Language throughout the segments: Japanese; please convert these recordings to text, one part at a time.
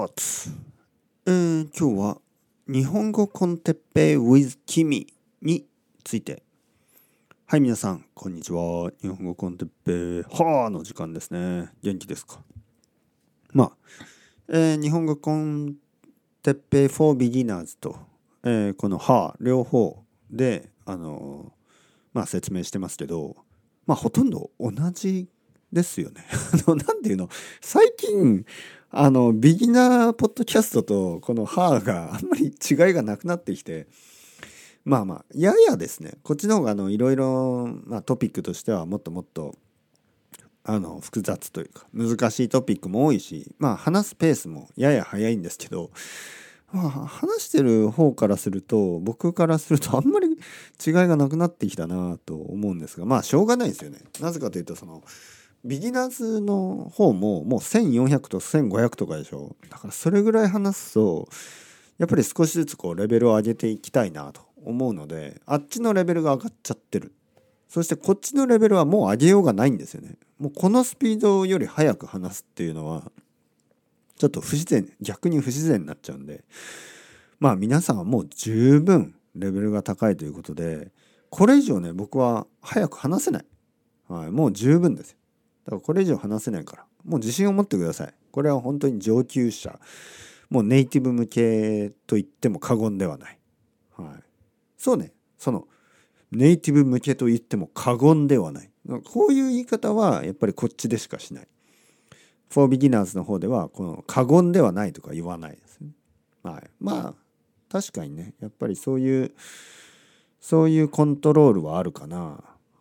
ーツ、今日は日本語コンテッペイ with 君について。はい、皆さんこんにちは。日本語コンテッペイの時間ですね。元気ですか？日本語コンテッペイ for beginners と、この両方で説明してますけど、ほとんど同じですよね。なんていうの、最近ビギナーポッドキャストとこのがあんまり違いがなくなってきて、ややですね、こっちの方がいろいろトピックとしてはもっともっと複雑というか難しいトピックも多いし、話すペースもやや早いんですけど、話してる方からすると、僕からするとあんまり違いがなくなってきたなと思うんですが、しょうがないですよね。なぜかというと、ビギナーズの方ももう1400と1500とかでしょ。だからそれぐらい話すとやっぱり少しずつレベルを上げていきたいなと思うので、あっちのレベルが上がっちゃってる。そしてこっちのレベルはもう上げようがないんですよね。もうこのスピードより速く話すっていうのはちょっと逆に不自然になっちゃうんで、皆さんはもう十分レベルが高いということで、これ以上ね、僕は早く話せない。もう十分ですよ。だからこれ以上話せないから、もう自信を持ってください。これは本当に上級者、もうネイティブ向けと言っても過言ではない。そうね、ネイティブ向けと言っても過言ではない。こういう言い方はやっぱりこっちでしかしない。For Beginners の方ではこの過言ではないとか言わないですね。確かにね、やっぱりそういうコントロールはあるかな。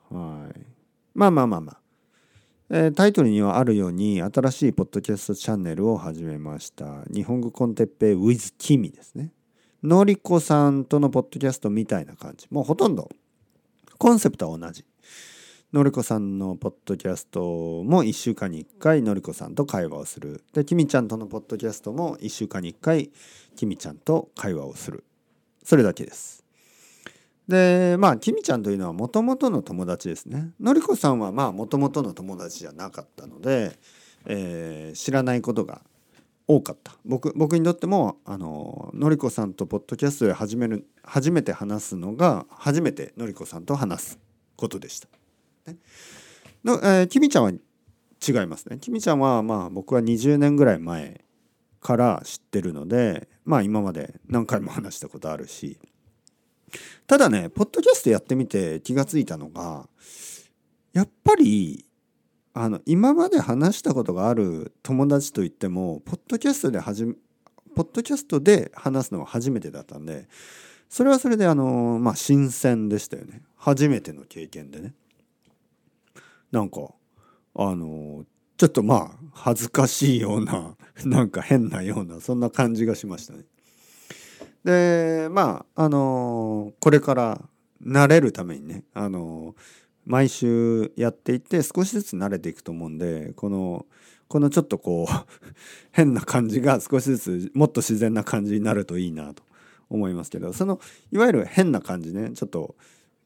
タイトルにはあるように、新しいポッドキャストチャンネルを始めました。日本語コンテッペイ with 君ですね。のりこさんとのポッドキャストみたいな感じ。もうほとんどコンセプトは同じ。のりこさんのポッドキャストも1週間に1回のりこさんと会話をする。で、きみちゃんとのポッドキャストも1週間に1回きみちゃんと会話をする。それだけです。で、きみちゃんというのはもともとの友達ですね。のりこさんはもともとの友達じゃなかったので、知らないことが多かった。僕にとってものりこさんとポッドキャストで初めて話すのが、初めてのりこさんと話すことでした。きみちゃんは違いますね。きみちゃんは僕は20年ぐらい前から知ってるので、今まで何回も話したことあるし、ただね、ポッドキャストやってみて気がついたのが、やっぱり今まで話したことがある友達といっても、ポッドキャストで話すのは初めてだったんで、それはそれで新鮮でしたよね。初めての経験でね。なんかちょっと恥ずかしいような、なんか変なような、そんな感じがしましたね。で、これから慣れるためにね、毎週やっていって少しずつ慣れていくと思うんで、このちょっと変な感じが少しずつもっと自然な感じになるといいなと思いますけど、いわゆる変な感じね、ちょっと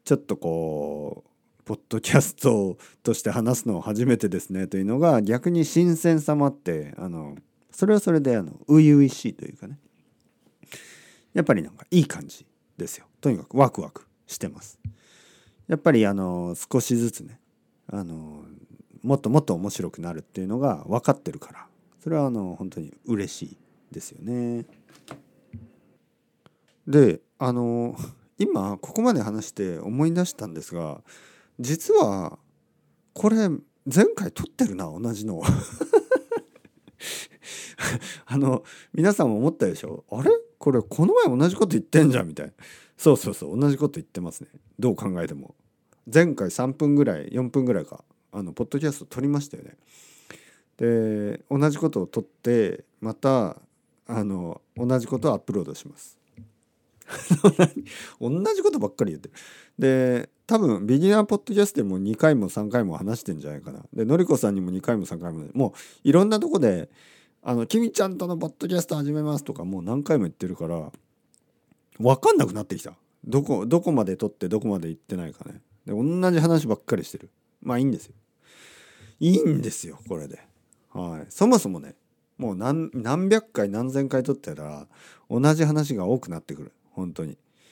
ポッドキャストとして話すのは初めてですねというのが、逆に新鮮さもあって、それはそれで初々しいというかね、やっぱりなんかいい感じですよ。とにかくワクワクしてます。やっぱり少しずつね、もっともっと面白くなるっていうのが分かってるから、それは本当に嬉しいですよね。で、今ここまで話して思い出したんですが、実はこれ前回撮ってるな、同じの。皆さんも思ったでしょ？あれこれこの前同じこと言ってんじゃんみたいな。そう同じこと言ってますね。どう考えても前回3分ぐらい4分ぐらいかポッドキャスト撮りましたよね。で、同じことを撮ってまた同じことをアップロードします。同じことばっかり言ってる。で、多分ビギナーポッドキャストでも2回も3回も話してんじゃないかな。で、のりこさんにも2回も3回も、もういろんなとこできみちゃんとのポッドキャスト始めますとかもう何回も言ってるから、分かんなくなってきた。どこまで撮ってどこまで行ってないかね。で、同じ話ばっかりしてる。いいんですよ。いいんですよ、これで。そもそもね、 もう何百回何千回撮ってたら同じ話が多くなってくる。本当に。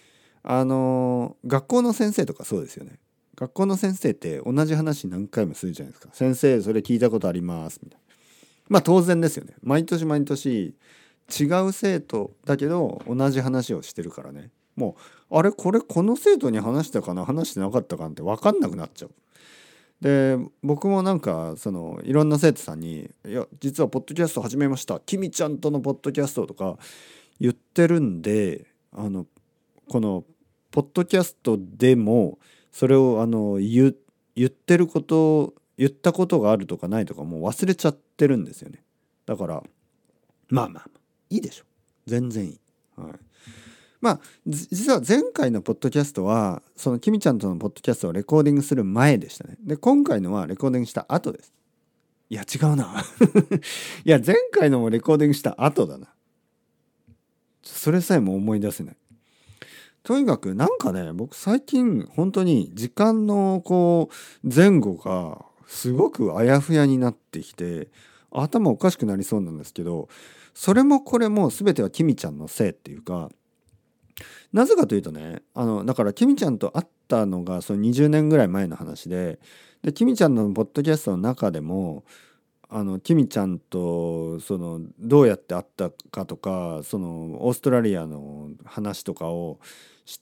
学校の先生とかそうですよね。学校の先生って同じ話何回もするじゃないですか。先生それ聞いたことありますみたいな。まあ当然ですよね。毎年毎年違う生徒だけど同じ話をしてるからね。もうあれこの生徒に話したかな話してなかったかなって分かんなくなっちゃう。で僕もなんかいろんな生徒さんに「いや実はポッドキャスト始めましたきみちゃんとのポッドキャスト」とか言ってるんでこのポッドキャストでもそれを言ってること言ったことがあるとかないとかもう忘れちゃってるんですよね。だからまあまあいいでしょ全然いい。はい、まあ実は前回のポッドキャストはそのきみちゃんとのポッドキャストをレコーディングする前でしたね。で今回のはレコーディングした後です。いや違うないや前回のもレコーディングした後だな。それさえも思い出せない。とにかくなんかね僕最近本当に時間の前後がすごくあやふやになってきて頭おかしくなりそうなんですけど、それもこれも全てはきみちゃんのせいっていうか、なぜかというとねだからきみちゃんと会ったのがその20年ぐらい前の話で、きみちゃんのポッドキャストの中でもきみちゃんとどうやって会ったかとかオーストラリアの話とかをして、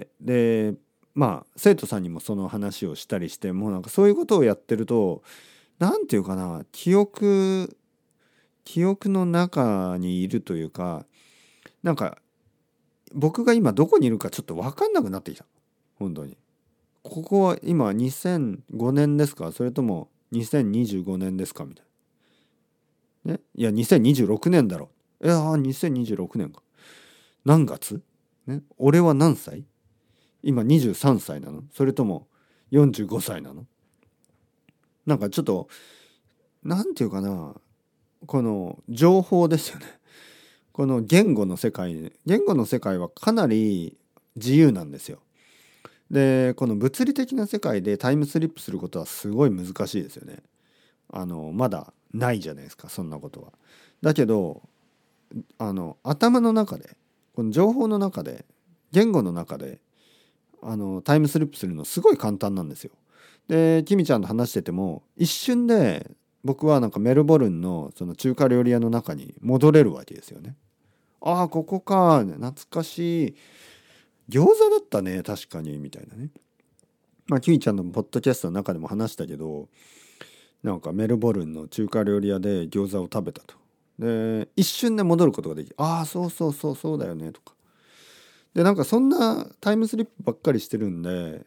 でまあ生徒さんにもその話をしたりして、もうなんかそういうことをやってるとなんていうかな記憶の中にいるというか、なんか僕が今どこにいるかちょっと分かんなくなってきた。本当にここは今2005年ですかそれとも2025年ですかみたいな。ね、いや2026年だろ。いや2026年か。何月、ね、俺は何歳？今23歳なの？それとも45歳なの？なんかちょっとなんていうかな、この情報ですよね。この言語の世界はかなり自由なんですよ。でこの物理的な世界でタイムスリップすることはすごい難しいですよね。まだないじゃないですかそんなことは。だけど頭の中でこの情報の中で言語の中でタイムスリップするのすごい簡単なんですよ。できみちゃんと話してても一瞬で僕はなんかメルボルンのその中華料理屋の中に戻れるわけですよね。ああここか懐かしい餃子だったね確かにみたいなね。まあきみちゃんのポッドキャストの中でも話したけど、なんかメルボルンの中華料理屋で餃子を食べたと。で一瞬で戻ることができる。ああそうだよねとか。でなんかそんなタイムスリップばっかりしてるんで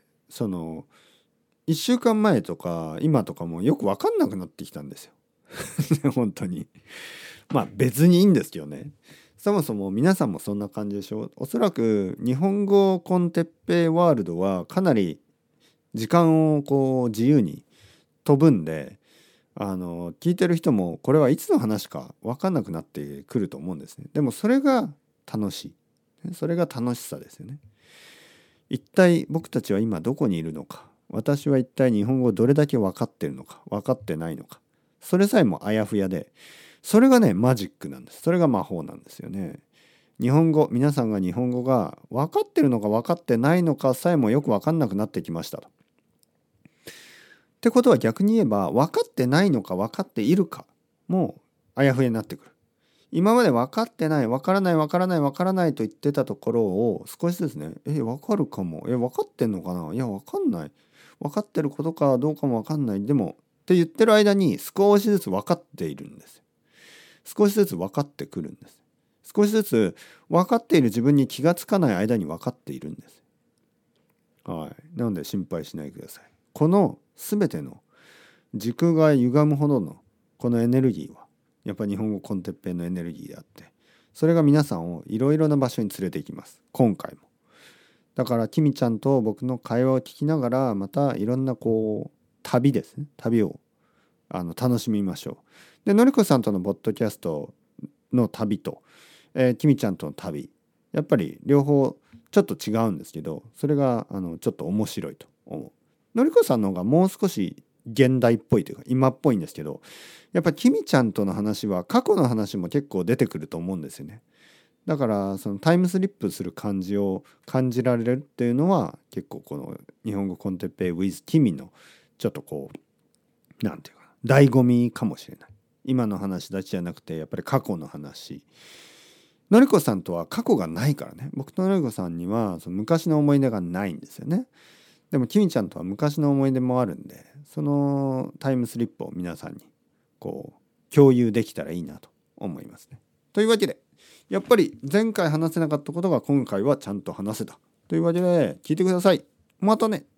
1週間前とか今とかもよく分かんなくなってきたんですよ本当に。まあ別にいいんですけどね。そもそも皆さんもそんな感じでしょ。おそらく日本語コンテッペイワールドはかなり時間を自由に飛ぶんで聞いてる人もこれはいつの話か分かんなくなってくると思うんですね。でもそれが楽しい。それが楽しさですよね。一体僕たちは今どこにいるのか、私は一体日本語をどれだけ分かってるのか分かってないのか、それさえもあやふやで、それがねマジックなんです。それが魔法なんですよね。皆さんが日本語が分かってるのか分かってないのかさえもよく分かんなくなってきましたと。ってことは逆に言えば分かってないのか分かっているかもあやふやになってくる。今まで分かってない分からないと言ってたところを少しずつね分かるかも分かってんのかないや分かんない分かってることかどうかも分かんないでもって言ってる間に少しずつ分かっているんです。少しずつ分かってくるんです。少しずつ分かっている自分に気がつかない間に分かっているんです。はい。なので心配しないでください。この全ての時空が歪むほどのこのエネルギーはやっぱり日本語コンテッペイのエネルギーであって、それが皆さんをいろいろな場所に連れて行きます。今回も。だからきみちゃんと僕の会話を聞きながらまたいろんな旅ですね。旅を楽しみましょう。でのりこさんとのポッドキャストの旅と、きみちゃんとの旅やっぱり両方ちょっと違うんですけど、それがちょっと面白いと思う。のりこさんの方がもう少し現代っぽいというか今っぽいんですけど、 やっぱきみちゃんとの話は過去の話も結構出てくると思うんですよね。だからそのタイムスリップする感じを感じられるっていうのは結構この日本語コンテッペイ with キミのちょっとこうなんていうかな醍醐味かもしれない。今の話だけじゃなくてやっぱり過去の話。のりこさんとは過去がないからね。僕とのりこさんにはその昔の思い出がないんですよね。でもきみちゃんとは昔の思い出もあるんで、そのタイムスリップを皆さんにこう共有できたらいいなと思いますね。というわけでやっぱり前回話せなかったことが今回はちゃんと話せたというわけで聞いてください。またね。